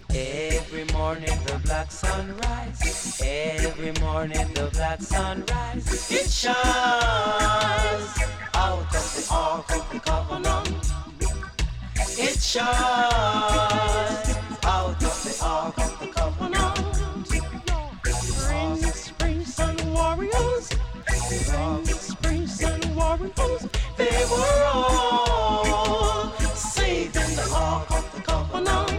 Every morning the black sun rise. Every morning the black sun rise. It shines out of the ark of the covenant. It shines out of the ark of the covenant. Spring sun warriors. Spring sun warriors. They were all saved in the ark of the covenant.